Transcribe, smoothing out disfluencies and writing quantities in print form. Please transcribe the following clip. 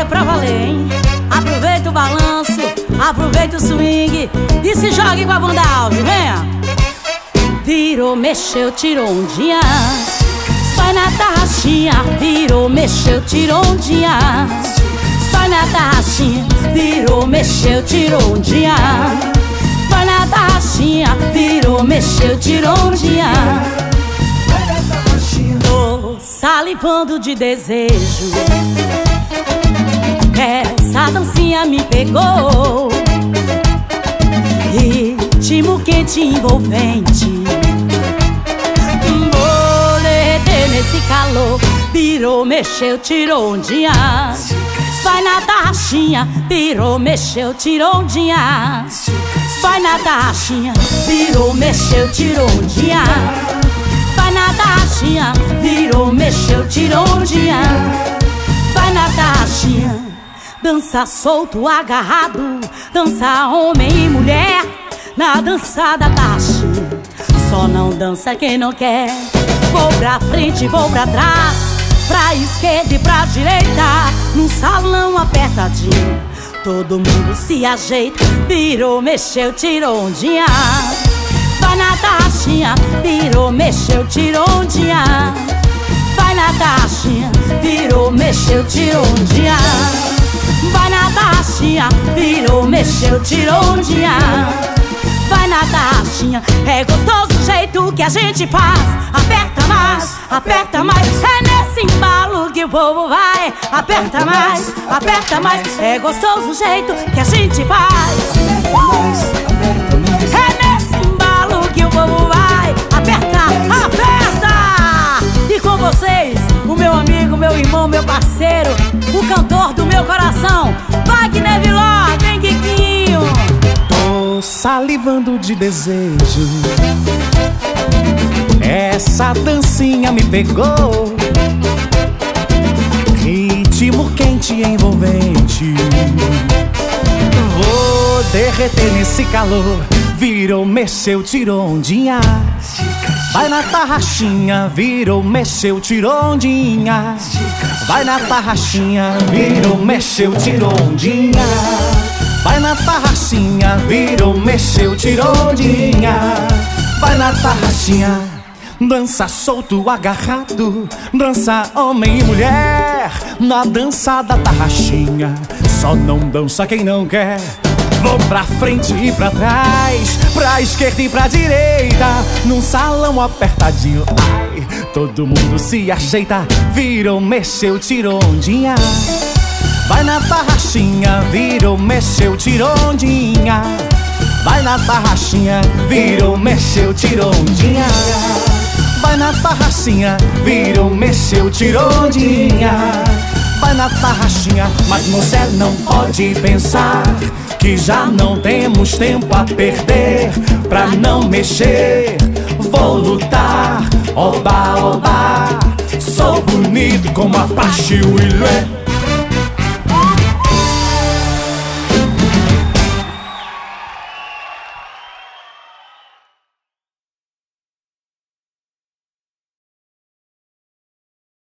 pra valer, hein? Aproveita o balanço, aproveita o swing e se jogue com a bunda alta, venha! Virou, mexeu, tirou ondinha, vai na tarraxinha. Virou, mexeu, tirou ondinha, vai na tarraxinha. Virou, mexeu, tirou ondinha, vai na tarraxinha. Virou, mexeu, tirou ondinha. Tô salivando de desejo, essa dancinha me pegou. Ritmo quente e envolvente, vou derreter nesse calor. Virou, mexeu, tirou ondinha, vai na tarraxinha. Virou, mexeu, tirou ondinha, vai na tarraxinha. Virou, mexeu, tirou ondinha, vai na tarraxinha. Virou, mexeu, tirou ondinha, vai na tarraxinha. Dança solto, agarrado, dança homem e mulher na dança da tarraxinha. Só não dança quem não quer. Vou pra frente, vou pra trás, pra esquerda e pra direita, num salão apertadinho, todo mundo se ajeita. Virou, mexeu, tirou ondinha, vai na tarraxinha. Virou, mexeu, tirou ondinha, vai na tarraxinha. Virou, mexeu, tirou ondinha, vai na tarraxinha. Virou, mexeu, tirou ondinha, vai na tarraxinha. É gostoso o jeito que a gente faz. Aperta mais, aperta mais. É nesse embalo que o povo vai. Aperta mais, aperta mais. É gostoso o jeito que a gente faz. É nesse embalo que o povo vai. Aperta, aperta. E com vocês, o meu amigo, meu irmão, meu parceiro, o cantor do meu coração, Wagner Viló, vem Quiquinho. Tô salivando de desejo, essa dancinha me pegou. Ritmo quente e envolvente, vou derreter nesse calor. Virou, mexeu, tirou ondinha, vai na tarraxinha. Virou, mexeu, tirou ondinha, vai na tarraxinha. Virou, mexeu, tirou ondinha, vai na tarraxinha. Virou, mexeu, tirou ondinha, vai na tarraxinha. Dança solto, agarrado, dança homem e mulher na dança da tarraxinha. Só não dança quem não quer. Vou pra frente e pra trás, pra esquerda e pra direita, num salão apertadinho. Ai, todo mundo se ajeita. Virou, mexeu, tirou ondinha, vai na tarraxinha. Virou, mexeu, tirou ondinha, vai na tarraxinha. Virou, mexeu, tirou ondinha, vai na tarraxinha. Virou, mexeu, tirou ondinha, vai na tarraxinha. Mas você não pode pensar que já não temos tempo a perder. Pra não mexer, vou lutar. Oba, oba, sou bonito como Apache Willie.